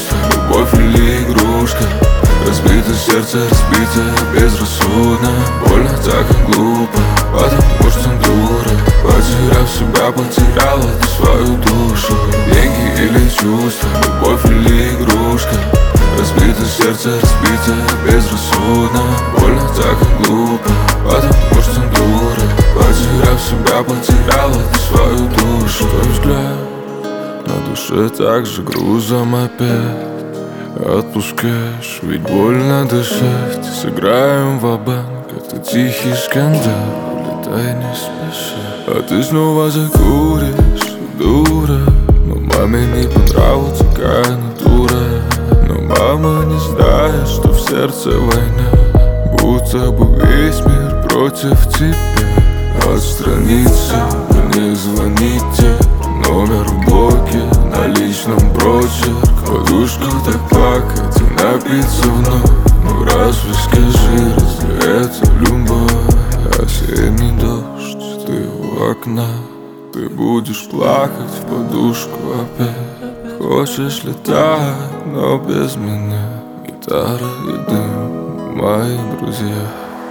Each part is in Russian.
чувства, любовь или игрушка. Разбито сердце, разбитое безрассудно. Больно так и глупо, потому что дура. Потеряв себя, потеряла ты свою душу. Деньги или чувства, любовь или игрушка. Разбито сердце, разбитое безрассудно. Больно так и глупо, потому что дура. Потеряв себя, потеряла ты свою душу. Твой взгляд на душе так же грузом опять отпускаешь, ведь больно дышать. Сыграем ва-банк, это тихий скандал. Улетай не спеша, а ты снова закуришь, дура. Но маме не понравится, какая она дура. Но мама не знает, что в сердце война. Будто бы весь мир против тебя. Отстраниться, не звоните. Номер в блоке, на личном прочерк. Подушку так плакать и напиться вновь. Ну разве скажи, разве это любовь? Осенний дождь, ты у окна. Ты будешь плакать в подушку опять. Хочешь летать, но без меня. Гитара и дым, мои друзья.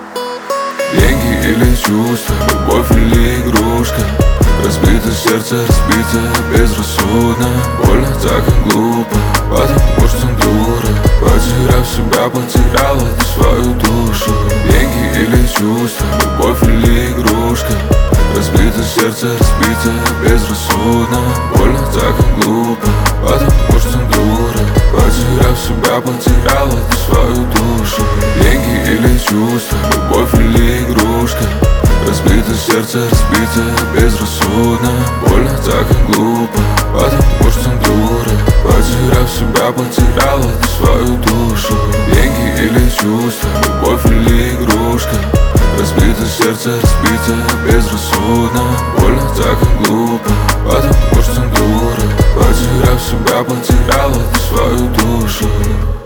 Деньги или чувства, любовь или игрушка. Разбито сердце, разбитое безрассудно. Больно так и глупо, потому что дура. Потеряв себя, потеряла ты свою душу. Деньги или чувства, любовь или игрушка. Разбито сердце, разбитое безрассудно. Больно так и глупо, потому что дура. Потеряв себя, потеряла ты свою душу. Деньги или чувства, любовь или игрушка. Разбито сердце, разбитое безрассудно. Больно так и глупо, потому что дура. Потеряв себя, потеряла ты свою душу. Деньги или чувства, любовь или игрушка. Разбито сердце, разбитое безрассудно. Больно так и глупо, потому что дура. Потеряв себя, потеряла ты свою душу.